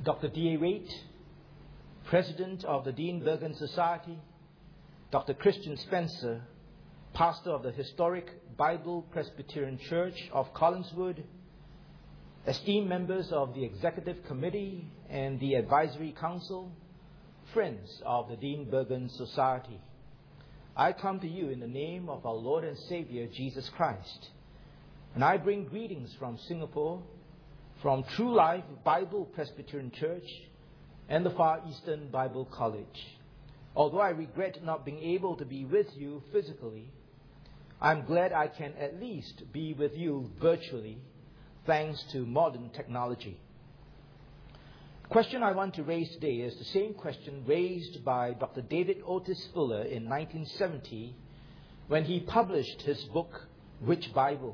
Dr. D.A. Waite, President of the Dean Bergen Society, Dr. Christian Spencer, pastor of the historic Bible Presbyterian Church of Collingswood, esteemed members of the Executive Committee and the Advisory Council, friends of the Dean Bergen Society, I come to you in the name of our Lord and Savior, Jesus Christ, and I bring greetings from Singapore, from True Life Bible Presbyterian Church and the Far Eastern Bible College. Although I regret not being able to be with you physically, I'm glad I can at least be with you virtually, thanks to modern technology. The question I want to raise today is the same question raised by Dr. David Otis Fuller in 1970 when he published his book, Which Bible?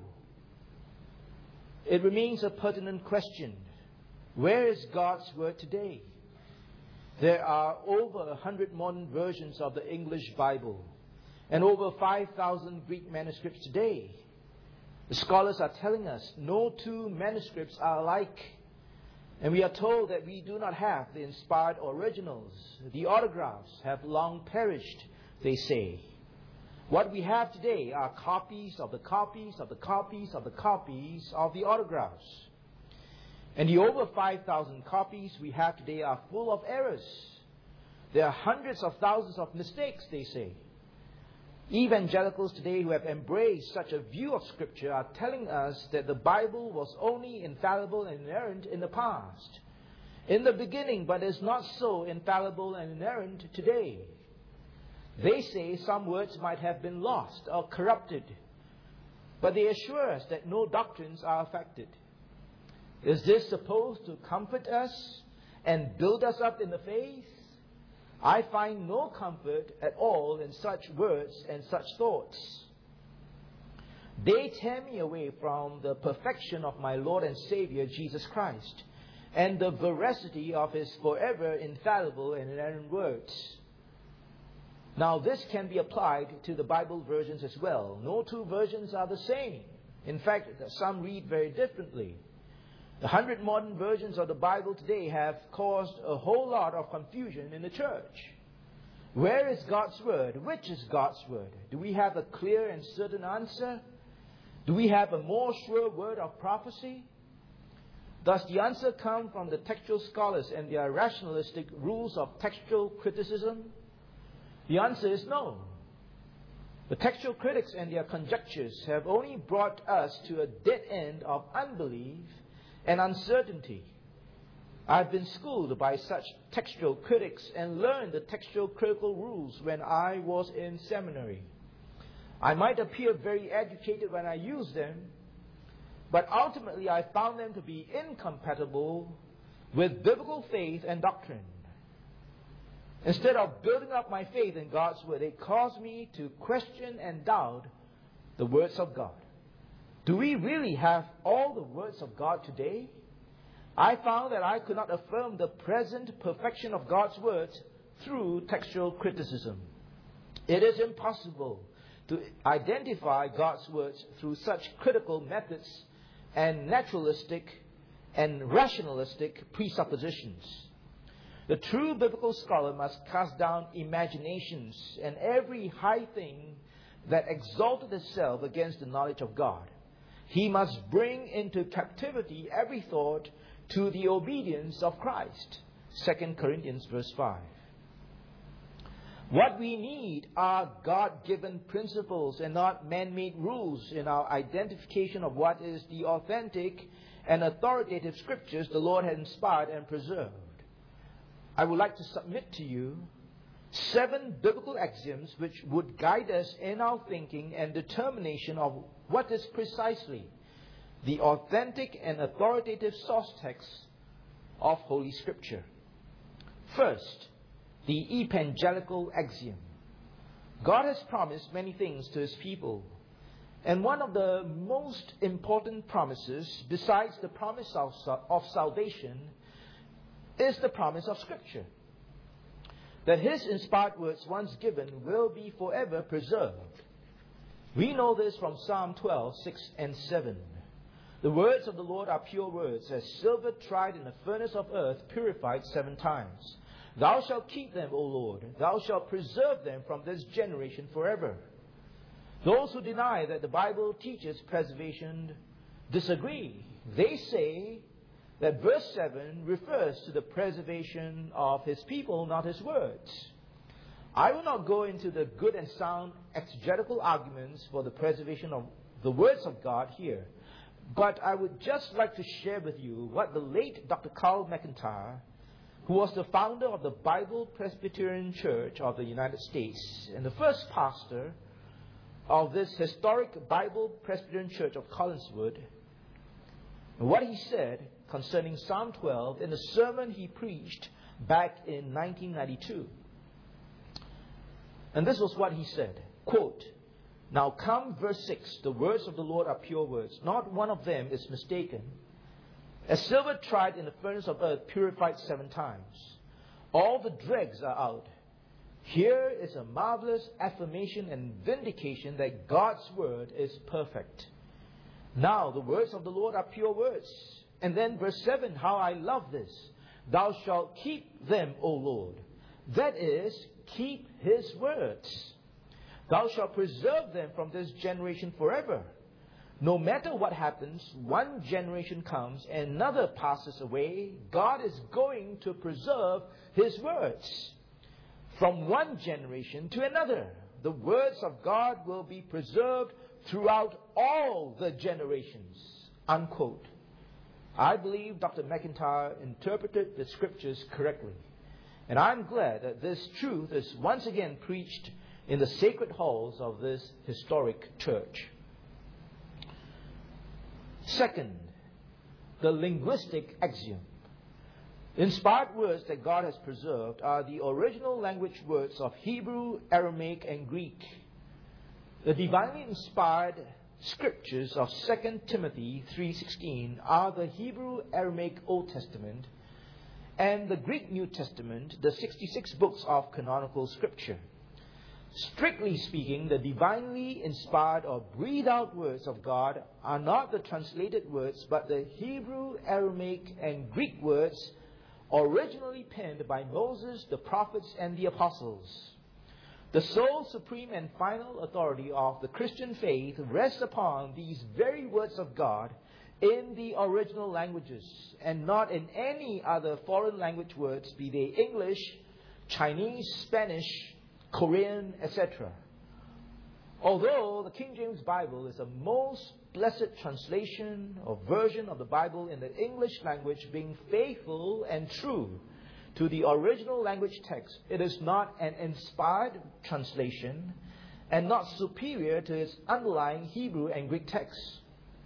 It remains a pertinent question. Where is God's Word today? There are over 100 modern versions of the English Bible and over 5,000 Greek manuscripts today. The scholars are telling us no two manuscripts are alike, and we are told that we do not have the inspired originals. The autographs have long perished, they say. What we have today are copies of the copies of the copies of the copies of the autographs. And the over 5,000 copies we have today are full of errors. There are hundreds of thousands of mistakes, they say. Evangelicals today who have embraced such a view of Scripture are telling us that the Bible was only infallible and inerrant in the past, in the beginning, but is not so infallible and inerrant today. They say some words might have been lost or corrupted, but they assure us that no doctrines are affected. Is this supposed to comfort us and build us up in the faith? I find no comfort at all in such words and such thoughts. They tear me away from the perfection of my Lord and Savior Jesus Christ and the veracity of His forever infallible and inerrant words. Now this can be applied to the Bible versions as well. No two versions are the same. In fact, some read very differently. The 100 modern versions of the Bible today have caused a whole lot of confusion in the church. Where is God's Word? Which is God's Word? Do we have a clear and certain answer? Do we have a more sure word of prophecy? Does the answer come from the textual scholars and their rationalistic rules of textual criticism? The answer is no. The textual critics and their conjectures have only brought us to a dead end of unbelief and uncertainty. I've been schooled by such textual critics and learned the textual critical rules when I was in seminary. I might appear very educated when I use them, but ultimately I found them to be incompatible with biblical faith and doctrine. Instead of building up my faith in God's Word, they caused me to question and doubt the words of God. Do we really have all the words of God today? I found that I could not affirm the present perfection of God's words through textual criticism. It is impossible to identify God's words through such critical methods and naturalistic and rationalistic presuppositions. The true biblical scholar must cast down imaginations and every high thing that exalted itself against the knowledge of God. He must bring into captivity every thought to the obedience of Christ. 2 Corinthians verse 5. What we need are God-given principles and not man-made rules in our identification of what is the authentic and authoritative Scriptures the Lord has inspired and preserved. I would like to submit to you 7 biblical axioms which would guide us in our thinking and determination of what is precisely the authentic and authoritative source text of Holy Scripture. First, the evangelical axiom. God has promised many things to His people, and one of the most important promises, besides the promise of salvation, is the promise of Scripture. That His inspired words, once given, will be forever preserved. We know this from Psalm 12, 6 and 7. The words of the Lord are pure words, as silver tried in the furnace of earth, purified 7 times. Thou shalt keep them, O Lord. Thou shalt preserve them from this generation forever. Those who deny that the Bible teaches preservation disagree. They say that verse 7 refers to the preservation of His people, not His words. I will not go into the good and sound exegetical arguments for the preservation of the words of God here, but I would just like to share with you what the late Dr. Carl McIntyre, who was the founder of the Bible Presbyterian Church of the United States and the first pastor of this historic Bible Presbyterian Church of Collingswood, what he said concerning Psalm 12 in a sermon he preached back in 1992. And this was what he said, quote, "Now come, verse 6, the words of the Lord are pure words. Not one of them is mistaken. As silver tried in the furnace of earth, purified 7 times. All the dregs are out. Here is a marvelous affirmation and vindication that God's word is perfect. Now the words of the Lord are pure words." And then verse 7, how I love this. "Thou shalt keep them, O Lord." That is, keep His words. "Thou shalt preserve them from this generation forever." No matter what happens, one generation comes and another passes away, God is going to preserve His words. From one generation to another, the words of God will be preserved throughout all the generations. Unquote. I believe Dr. McIntyre interpreted the scriptures correctly. And I'm glad that this truth is once again preached in the sacred halls of this historic church. Second, the linguistic axiom. Inspired words that God has preserved are the original language words of Hebrew, Aramaic, and Greek. The divinely inspired scriptures of 2 Timothy 3:16 are the Hebrew, Aramaic Old Testament and the Greek New Testament, the 66 books of canonical scripture. Strictly speaking, the divinely inspired or breathed out words of God are not the translated words, but the Hebrew, Aramaic, and Greek words originally penned by Moses, the prophets, and the apostles. The sole, supreme, and final authority of the Christian faith rests upon these very words of God in the original languages, and not in any other foreign language words, be they English, Chinese, Spanish, Korean, etc. Although the King James Bible is the most blessed translation or version of the Bible in the English language, being faithful and true to the original language text, it is not an inspired translation and not superior to its underlying Hebrew and Greek texts.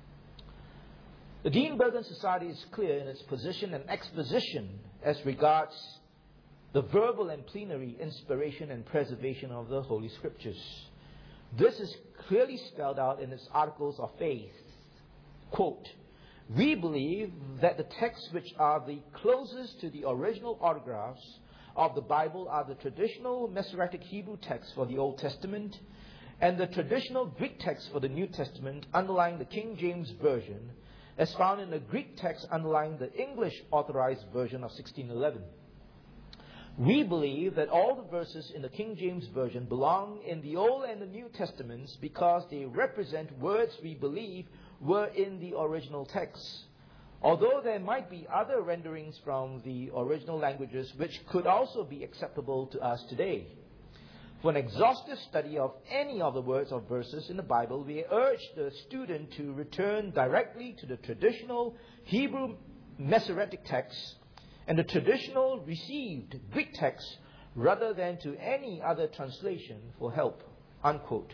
The Dean Burgon Society is clear in its position and exposition as regards the verbal and plenary inspiration and preservation of the Holy Scriptures. This is clearly spelled out in its articles of faith. Quote, "We believe that the texts which are the closest to the original autographs of the Bible are the traditional Masoretic Hebrew text for the Old Testament and the traditional Greek text for the New Testament underlying the King James Version, as found in the Greek text underlying the English Authorized Version of 1611. We believe that all the verses in the King James Version belong in the Old and the New Testaments because they represent words we believe were in the original text. Although there might be other renderings from the original languages which could also be acceptable to us today. For an exhaustive study of any of the words or verses in the Bible, we urge the student to return directly to the traditional Hebrew Masoretic text and the traditional received Greek text rather than to any other translation for help." Unquote.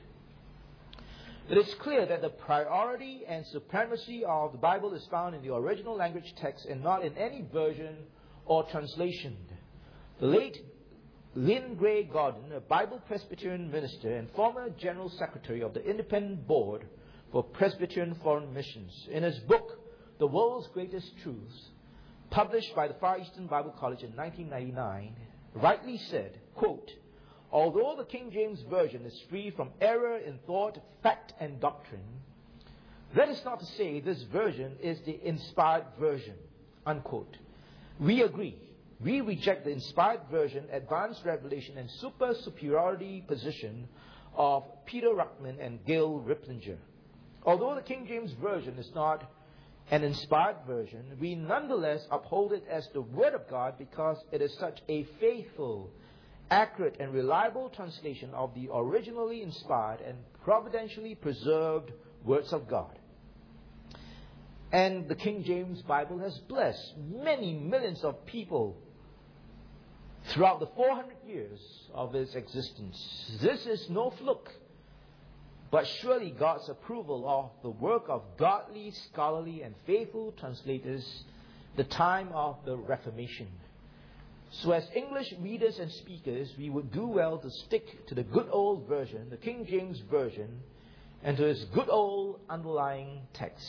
It is clear that the priority and supremacy of the Bible is found in the original language text and not in any version or translation. The late Lynn Gray Gordon, a Bible Presbyterian minister and former General Secretary of the Independent Board for Presbyterian Foreign Missions, in his book, The World's Greatest Truths, published by the Far Eastern Bible College in 1999, rightly said, quote, "Although the King James Version is free from error in thought, fact, and doctrine, That is not to say this version is the inspired version, unquote. We agree. We reject the inspired version, advanced revelation, and super superiority position of Peter Ruckman and Gail Riplinger. Although the King James Version is not an inspired version, we nonetheless uphold it as the Word of God because it is such a faithful, accurate, and reliable translation of the originally inspired and providentially preserved words of God. And the King James Bible has blessed many millions of people throughout the 400 years of its existence. This is no fluke, but surely God's approval of the work of godly, scholarly, and faithful translators, the time of the Reformation. So as English readers and speakers, we would do well to stick to the good old version, the King James Version, and to its good old underlying text.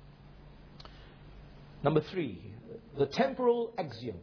Number 3, the temporal axiom.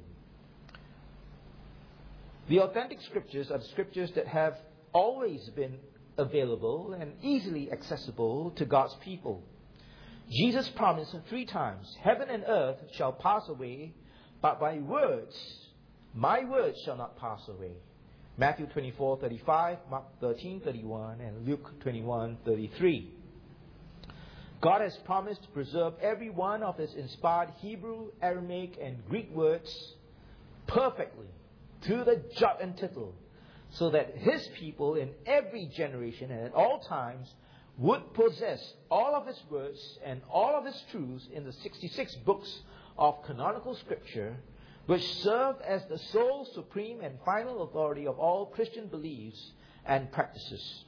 The authentic scriptures are the scriptures that have always been available and easily accessible to God's people. Jesus promised 3 times, heaven and earth shall pass away, but my words shall not pass away. Matthew 24:35, Mark 13:31, and Luke 21:33. God has promised to preserve every one of His inspired Hebrew, Aramaic, and Greek words perfectly to the jot and tittle, so that His people in every generation and at all times would possess all of His words and all of His truths in the 66 books of canonical Scripture, which serve as the sole, supreme, and final authority of all Christian beliefs and practices.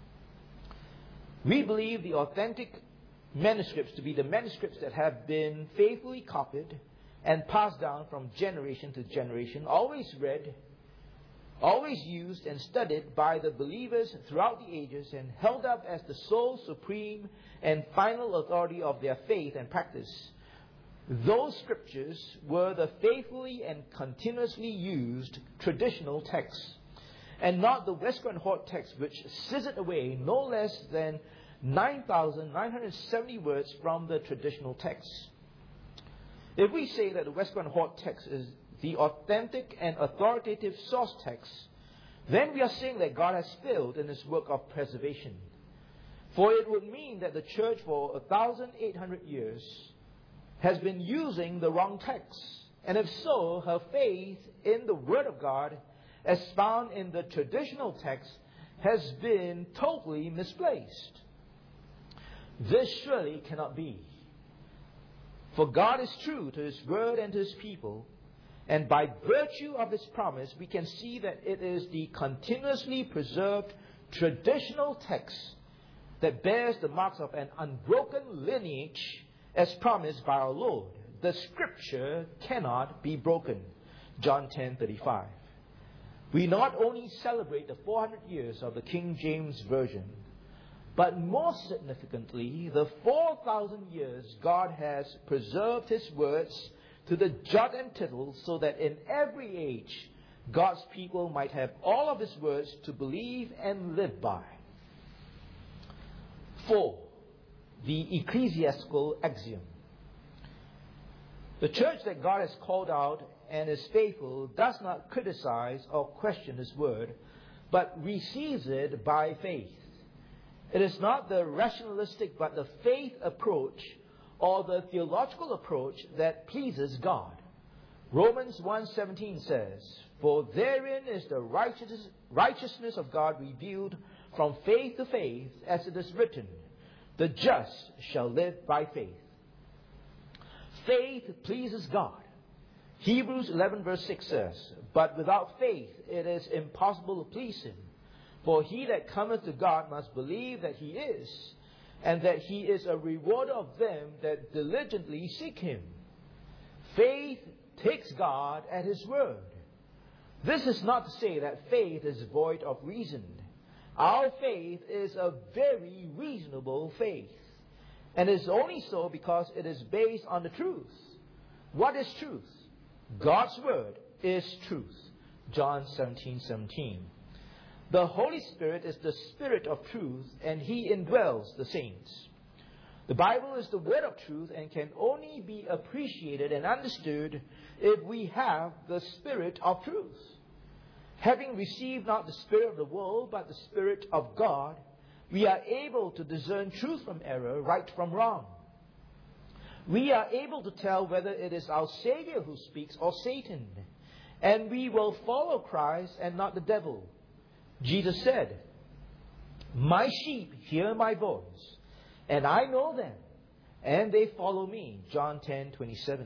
We believe the authentic manuscripts to be the manuscripts that have been faithfully copied and passed down from generation to generation, always read, always used and studied by the believers throughout the ages, and held up as the sole, supreme, and final authority of their faith and practice. Those scriptures were the faithfully and continuously used traditional texts, and not the Westcott and Hort text, which scissored away no less than 9,970 words from the traditional text. If we say that the Westcott and Hort text is the authentic and authoritative source text, then we are saying that God has failed in His work of preservation. For it would mean that the church for 1,800 years has been using the wrong text. And if so, her faith in the Word of God, as found in the traditional text, has been totally misplaced. This surely cannot be. For God is true to His Word and to His people, and by virtue of His promise, we can see that it is the continuously preserved traditional text that bears the marks of an unbroken lineage as promised by our Lord. The Scripture cannot be broken. John 10:35. We not only celebrate the 400 years of the King James Version, but more significantly, the 4,000 years God has preserved His words to the jot and tittle, so that in every age God's people might have all of His words to believe and live by. 4. The ecclesiastical axiom. The church that God has called out and is faithful does not criticize or question His word, but receives it by faith. It is not the rationalistic but the faith approach or the theological approach that pleases God. Romans 1:17 says, "For therein is the righteousness of God revealed from faith to faith, as it is written, the just shall live by faith." Faith pleases God. Hebrews 11:6 says, "But without faith it is impossible to please Him. For he that cometh to God must believe that He is, and that He is a rewarder of them that diligently seek Him." Faith takes God at His word. This is not to say that faith is void of reason. Our faith is a very reasonable faith, and is only so because it is based on the truth. What is truth? God's word is truth. John 17:17. The Holy Spirit is the Spirit of truth, and He indwells the saints. The Bible is the word of truth and can only be appreciated and understood if we have the Spirit of truth. Having received not the spirit of the world, but the Spirit of God, we are able to discern truth from error, right from wrong. We are able to tell whether it is our Savior who speaks or Satan. And we will follow Christ and not the devil. Jesus said, "My sheep hear my voice, and I know them, and they follow me." John 10:27.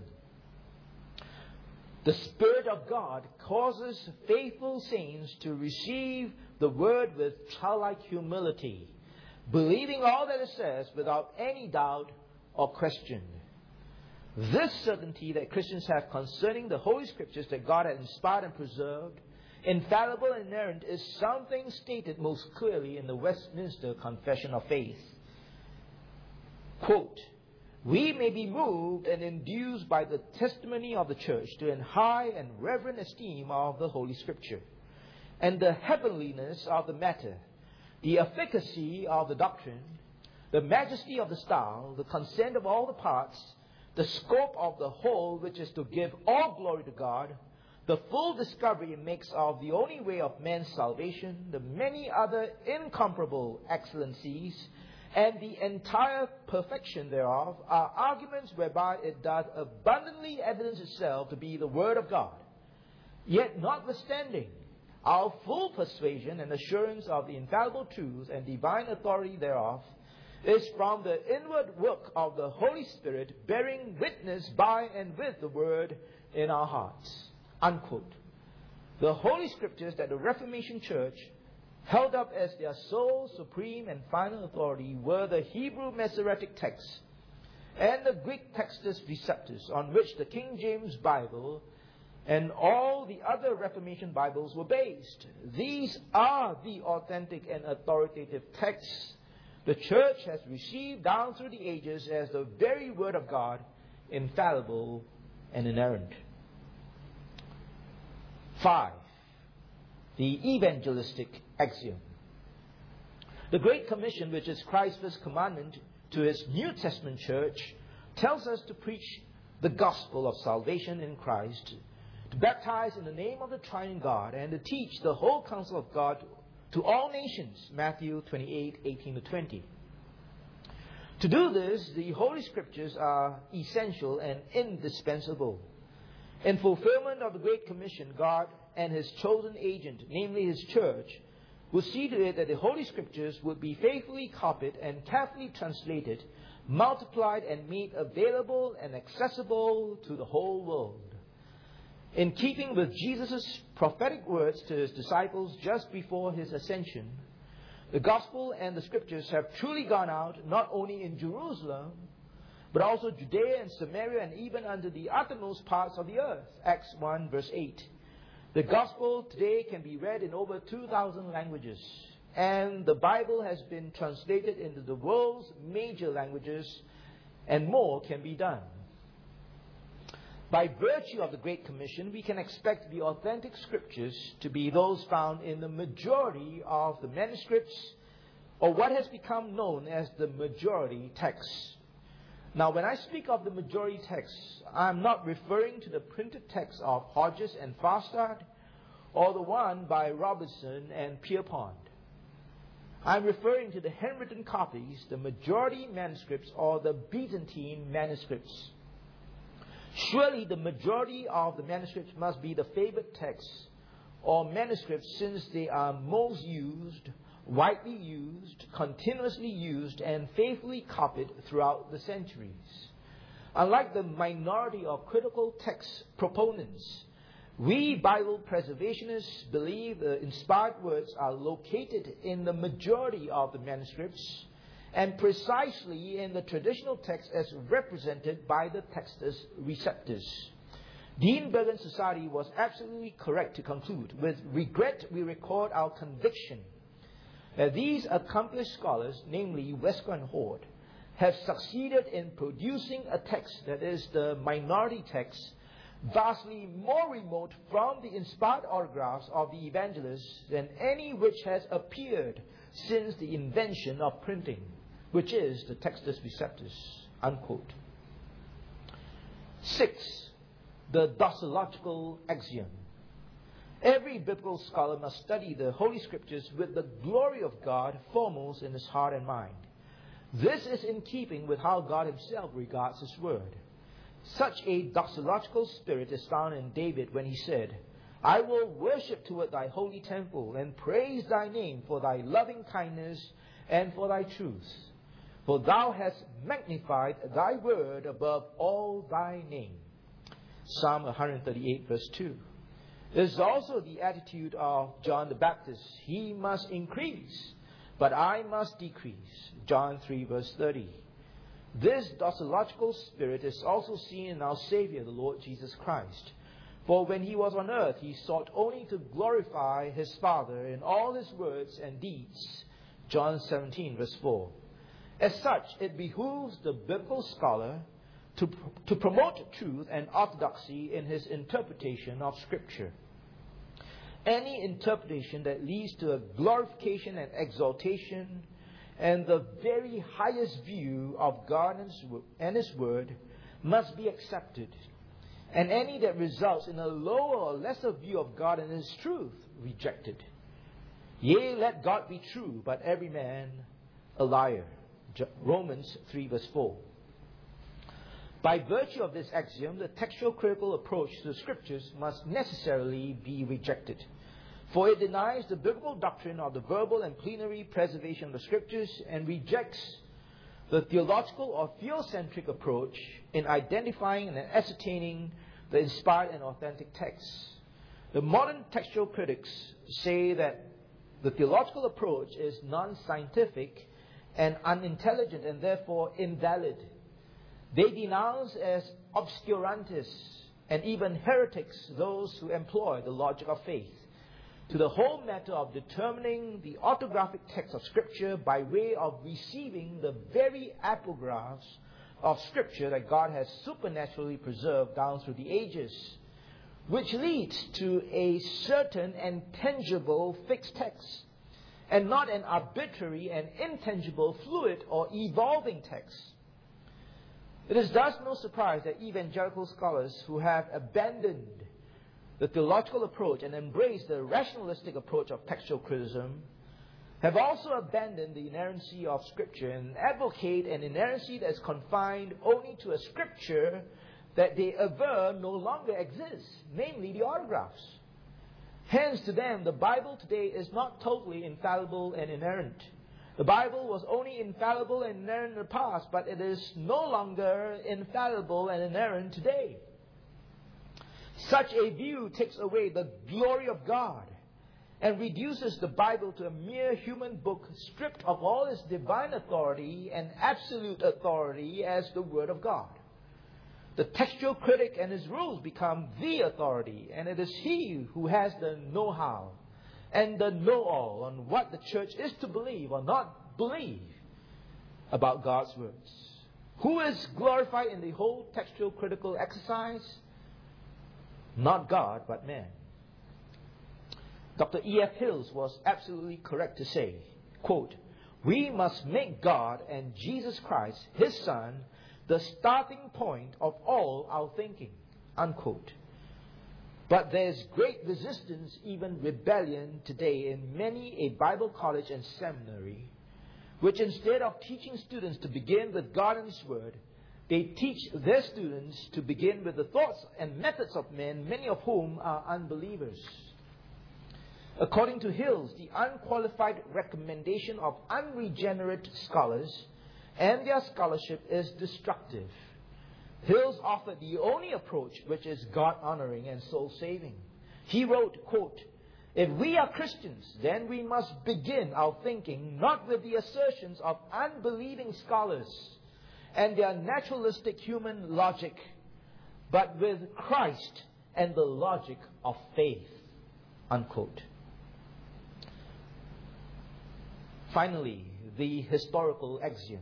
The Spirit of God causes faithful saints to receive the Word with childlike humility, believing all that it says without any doubt or question. This certainty that Christians have concerning the Holy Scriptures that God has inspired and preserved, infallible and inerrant, is something stated most clearly in the Westminster Confession of Faith. Quote, "We may be moved and induced by the testimony of the Church to an high and reverent esteem of the Holy Scripture, and the heavenliness of the matter, the efficacy of the doctrine, the majesty of the style, the consent of all the parts, the scope of the whole, which is to give all glory to God, the full discovery it makes of the only way of man's salvation, the many other incomparable excellencies, and the entire perfection thereof, are arguments whereby it doth abundantly evidence itself to be the Word of God. Yet notwithstanding, our full persuasion and assurance of the infallible truth and divine authority thereof is from the inward work of the Holy Spirit, bearing witness by and with the Word in our hearts." Unquote. The Holy Scriptures that the Reformation Church held up as their sole, supreme, and final authority were the Hebrew Masoretic text and the Greek Textus Receptus, on which the King James Bible and all the other Reformation Bibles were based. These are the authentic and authoritative texts the Church has received down through the ages as the very Word of God, infallible and inerrant. 5. The evangelistic axiom. The Great Commission, which is Christ's first commandment to His New Testament church, tells us to preach the gospel of salvation in Christ, to baptize in the name of the Triune God, and to teach the whole counsel of God to all nations. Matthew 28:18-20. To do this, the Holy Scriptures are essential and indispensable. In fulfillment of the Great Commission, God and His chosen agent, namely His church, will see to it that the Holy Scriptures would be faithfully copied and carefully translated, multiplied and made available and accessible to the whole world. In keeping with Jesus' prophetic words to His disciples just before His ascension, the Gospel and the Scriptures have truly gone out not only in Jerusalem, but also Judea and Samaria and even unto the uttermost parts of the earth. Acts 1 verse 8. The Gospel today can be read in over 2,000 languages, and the Bible has been translated into the world's major languages, and more can be done. By virtue of the Great Commission, we can expect the authentic Scriptures to be those found in the majority of the manuscripts, or what has become known as the majority text. Now, when I speak of the majority text, I'm not referring to the printed text of Hodges and Farstad, or the one by Robertson and Pierpont. I'm referring to the handwritten copies, the majority manuscripts, or the Byzantine manuscripts. Surely the majority of the manuscripts must be the favorite texts or manuscripts, since they are most used, widely used, continuously used, and faithfully copied throughout the centuries. Unlike the minority of critical text proponents, we Bible preservationists believe the inspired words are located in the majority of the manuscripts, and precisely in the traditional text as represented by the Textus Receptus. Dean Bergen Society was absolutely correct to conclude, "With regret we record our conviction that these accomplished scholars, namely Westcott and Hort, have succeeded in producing a text that is the minority text, vastly more remote from the inspired autographs of the evangelists than any which has appeared since the invention of printing." which is the Textus Receptus, unquote. 6. The doxological axiom. Every biblical scholar must study the Holy Scriptures with the glory of God foremost in his heart and mind. This is in keeping with how God himself regards his word. Such a doxological spirit is found in David when he said, I will worship toward thy holy temple and praise thy name for thy loving kindness and for thy truth. For thou hast magnified thy word above all thy name. Psalm 138 verse 2. This is also the attitude of John the Baptist. He must increase, but I must decrease. John 3 verse 30. This doxological spirit is also seen in our Savior, the Lord Jesus Christ. For when he was on earth, he sought only to glorify his Father in all his words and deeds. John 17 verse 4. As such, it behooves the biblical scholar to promote truth and orthodoxy in his interpretation of Scripture. Any interpretation that leads to a glorification and exaltation and the very highest view of God and His Word must be accepted. And any that results in a lower or lesser view of God and His truth, rejected. Yea, let God be true, but every man a liar. Romans 3 verse 4. By virtue of this axiom, the textual critical approach to the Scriptures must necessarily be rejected. For it denies the biblical doctrine of the verbal and plenary preservation of the Scriptures and rejects the theological or theocentric approach in identifying and ascertaining the inspired and authentic texts. The modern textual critics say that the theological approach is non-scientific and unintelligent and therefore invalid. They denounce as obscurantists and even heretics those who employ the logic of faith to the whole matter of determining the orthographic text of Scripture by way of receiving the very apographs of Scripture that God has supernaturally preserved down through the ages, which leads to a certain and tangible fixed text, and not an arbitrary and intangible fluid or evolving text. It is thus no surprise that evangelical scholars who have abandoned the theological approach and embraced the rationalistic approach of textual criticism have also abandoned the inerrancy of Scripture and advocate an inerrancy that is confined only to a Scripture that they aver no longer exists, namely the autographs. Hence, to them, the Bible today is not totally infallible and inerrant. The Bible was only infallible and inerrant in the past, but it is no longer infallible and inerrant today. Such a view takes away the glory of God and reduces the Bible to a mere human book stripped of all its divine authority and absolute authority as the Word of God. The textual critic and his rules become the authority, and it is he who has the know-how and the know-all on what the church is to believe or not believe about God's words. Who is glorified in the whole textual critical exercise? Not God, but man. Dr. E.F. Hills was absolutely correct to say, quote, we must make God and Jesus Christ, His Son, the starting point of all our thinking, unquote. But there's great resistance, even rebellion today in many a Bible college and seminary, which instead of teaching students to begin with God and His Word, they teach their students to begin with the thoughts and methods of men, many of whom are unbelievers. According to Hills, the unqualified recommendation of unregenerate scholars and their scholarship is destructive. Hills offered the only approach which is God-honoring and soul-saving. He wrote, quote, if we are Christians, then we must begin our thinking not with the assertions of unbelieving scholars and their naturalistic human logic, but with Christ and the logic of faith, unquote. Finally, the historical axiom.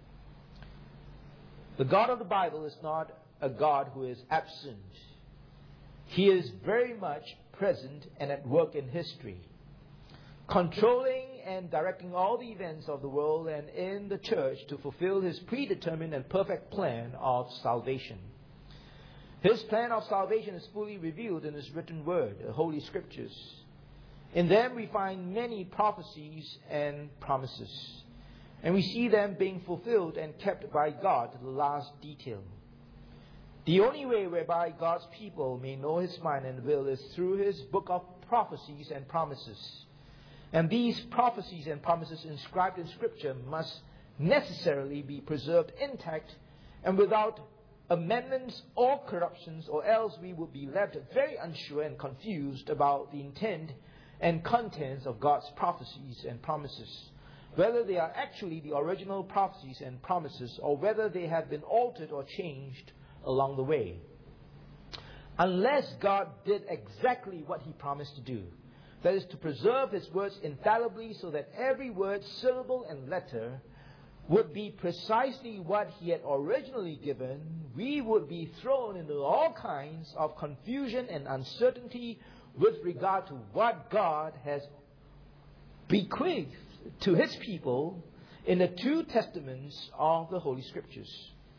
The God of the Bible is not a God who is absent. He is very much present and at work in history. controlling and directing all the events of the world and in the church to fulfill His predetermined and perfect plan of salvation. His plan of salvation is fully revealed in His written word, the Holy Scriptures. In them we find many prophecies and promises, and we see them being fulfilled and kept by God to the last detail. The only way whereby God's people may know His mind and will is through His book of prophecies and promises. And these prophecies and promises inscribed in Scripture must necessarily be preserved intact and without amendments or corruptions, or else we would be left very unsure and confused about the intent and contents of God's prophecies and promises, whether they are actually the original prophecies and promises or whether they have been altered or changed along the way. Unless God did exactly what He promised to do, that is, to preserve His words infallibly so that every word, syllable, and letter would be precisely what He had originally given, we would be thrown into all kinds of confusion and uncertainty with regard to what God has bequeathed to His people in the two testaments of the Holy Scriptures.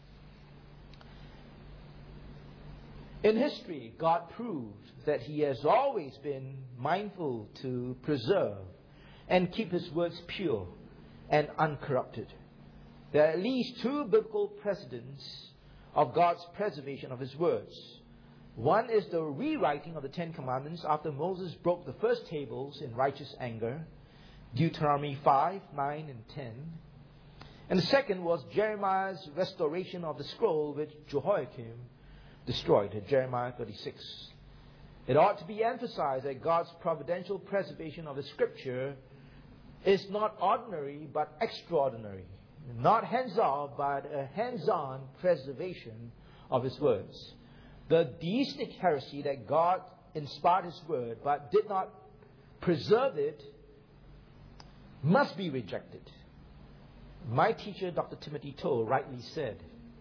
In history, God proved that He has always been mindful to preserve and keep His words pure and uncorrupted. There are at least two biblical precedents of God's preservation of His words. One is the rewriting of the Ten Commandments after Moses broke the first tables in righteous anger, Deuteronomy 5, 9, and 10. And the second was Jeremiah's restoration of the scroll which Jehoiakim destroyed, Jeremiah 36. It ought to be emphasized that God's providential preservation of the Scripture is not ordinary but extraordinary. Not hands-off, but a hands-on preservation of His words. The deistic heresy that God inspired His word but did not preserve it must be rejected. My teacher, Dr. Timothy Toll, rightly said,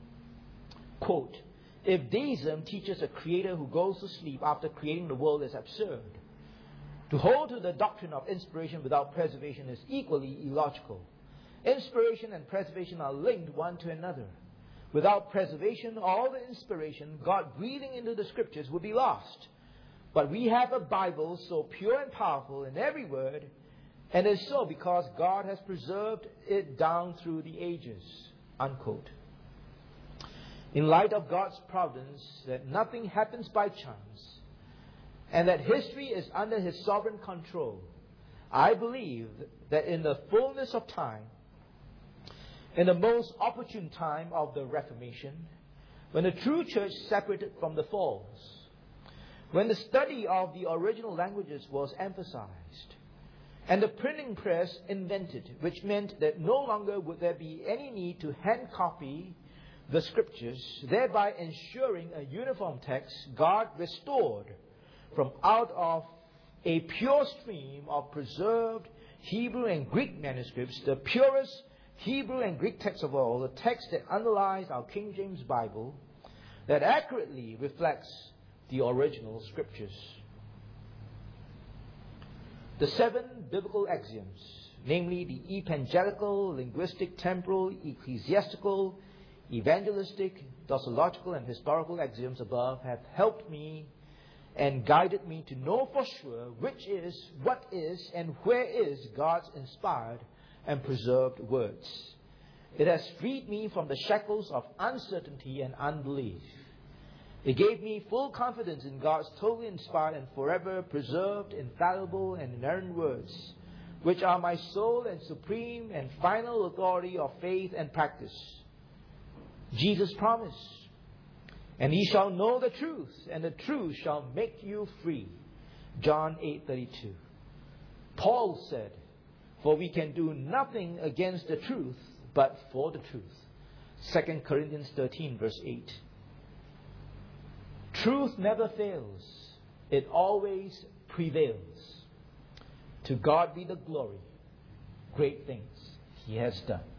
quote, "If deism teaches a creator who goes to sleep after creating the world is absurd, to hold to the doctrine of inspiration without preservation is equally illogical. Inspiration and preservation are linked one to another. Without preservation, all the inspiration, God breathing into the Scriptures, would be lost. But we have a Bible so pure and powerful in every word, and it is so because God has preserved it down through the ages." Unquote. In light of God's providence, that nothing happens by chance, and that history is under His sovereign control, I believe that in the fullness of time, in the most opportune time of the Reformation, when the true church separated from the false, when the study of the original languages was emphasized, and the printing press invented, which meant that no longer would there be any need to hand copy the Scriptures, thereby ensuring a uniform text, God restored from out of a pure stream of preserved Hebrew and Greek manuscripts, the purest Hebrew and Greek text of all, the text that underlies our King James Bible, that accurately reflects the original Scriptures. The 7 biblical axioms, namely the evangelical, linguistic, temporal, ecclesiastical, evangelistic, doxological, and historical axioms above, have helped me and guided me to know for sure which is, what is, and where is God's inspired and preserved words. It has freed me from the shackles of uncertainty and unbelief. It gave me full confidence in God's totally inspired and forever preserved, infallible, and inerrant words, which are my sole and supreme and final authority of faith and practice. Jesus promised, "And ye shall know the truth, and the truth shall make you free." John 8:32. Paul said, "For we can do nothing against the truth, but for the truth." 2 Corinthians 13, verse 8. Truth never fails. It always prevails. To God be the glory. Great things He has done.